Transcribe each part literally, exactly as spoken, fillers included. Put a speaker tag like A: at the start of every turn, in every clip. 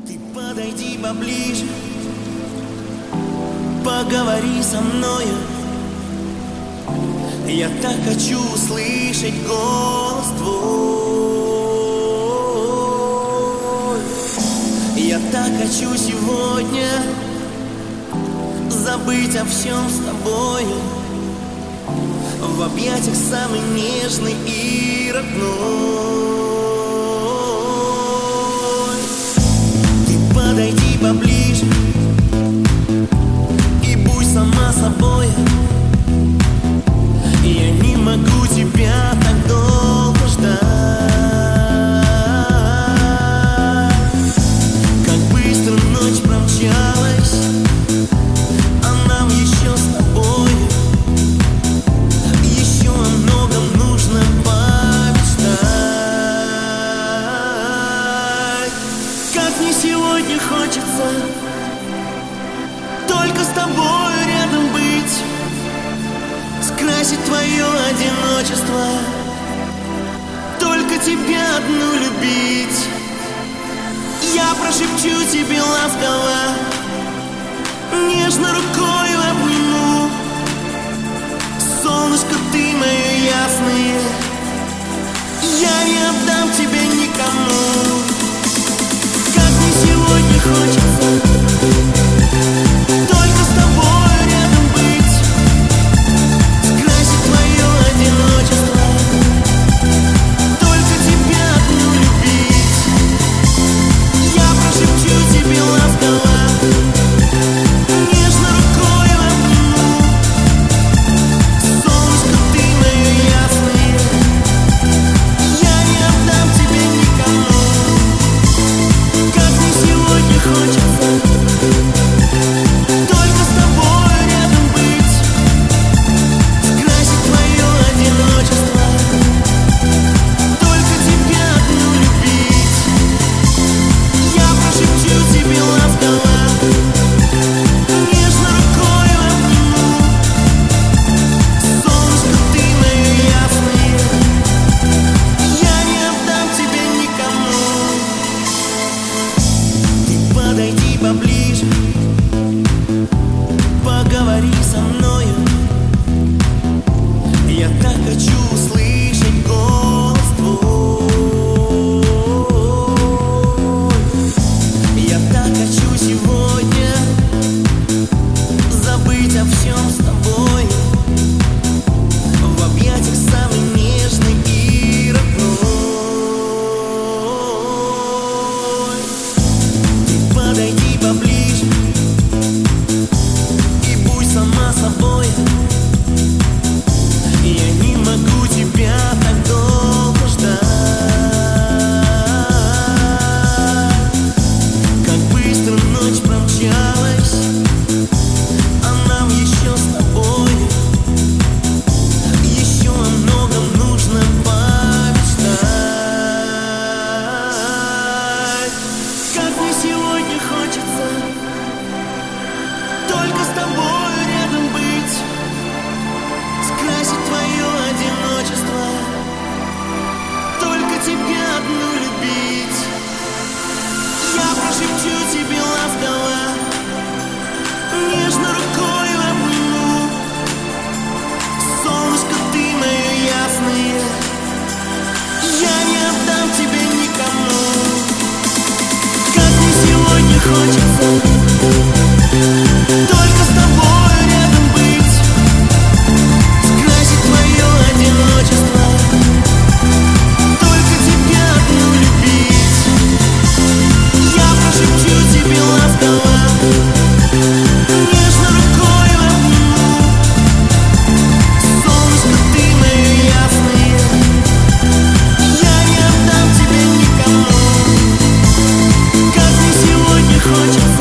A: Ты подойди поближе, поговори со мною. Я так хочу услышать голос твой. Я так хочу сегодня забыть о всем с тобою, в объятиях самый нежный и родной. Ты подойди поближе и будь сама собой. Я не могу тебя так долго ждать. Как быстро ночь промчалась, а нам еще с тобой еще о многом нужно помечтать. Как мне сегодня хочется только с тобой рядом быть, скрасить твое одиночество, только тебя одну любить. Я прошепчу тебе ласково, нежно рукой обниму. Солнышко, ты мое ясное, я не отдам тебя никому. Как мне сегодня хочется только с тобой рядом быть, скрасить твое одиночество, только тебя одну любить. Я прошепчу тебе ласково, нежно рукой обниму. Солнышко, ты мое ясное, я не отдам тебя никому. Как мне сегодня хочется только с тобой рядом быть, скрасить твое одиночество, только тебя одну любить. Я прошепчу тебе ласково, нежно рукой обниму. Солнышко, ты мое ясное, я не отдам тебя никому. Ты подойди поближе, поговори со мною. Я так хочу услышать голос твой. Я так хочу сегодня забыть о всем с тобой, в объятиях самый нежный и родной. Ты подойди поближе и будь сама собой. Я не могу тебя так долго ждать. Как быстро ночь промчалась, а нам еще с тобой еще о многом нужно помечтать. Как мне сегодня хочется только с тобой рядом быть, скрасить твое одиночество, только тебя одну любить. Я прошепчу тебе ласково, нежно рукой обниму. Солнышко, ты мое ясное, я не отдам тебя никому. Как мне сегодня хочется только с тобой рядом быть, скрасить твое одиночество, только тебя одну любить. Я прошепчу тебе ласково, нежно рукой обниму. Солнышко, ты мое ясное, я не отдам тебя никому. Как мне сегодня хочется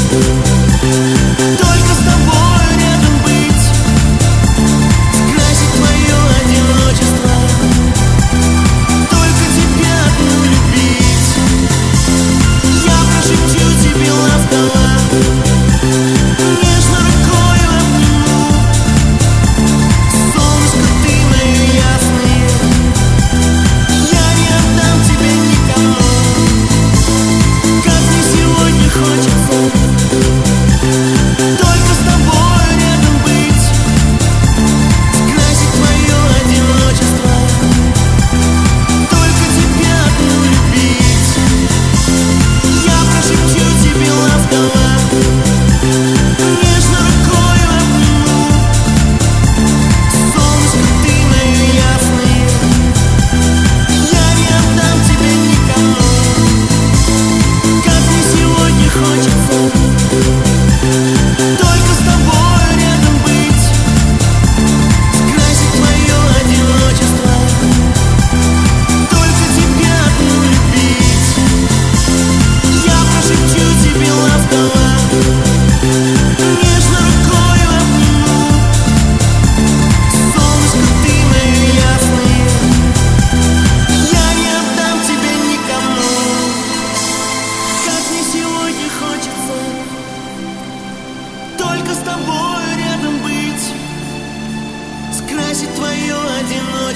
A: только с тобой рядом быть, скрасить твое одиночество, только тебя одну любить. Я прошепчу тебе ласково,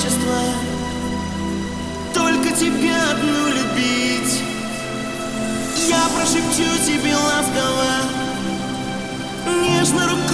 A: человечества, только тебя одну любить. Я прошепчу тебе ласково, нежно рукой